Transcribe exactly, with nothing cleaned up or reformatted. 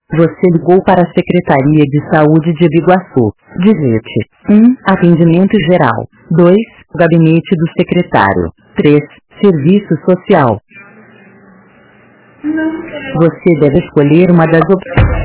Você ligou para a Secretaria de Saúde de Biguaçu. Digite um. Atendimento geral. dois. Gabinete do secretário. três. Serviço social. Você deve escolher uma das opções.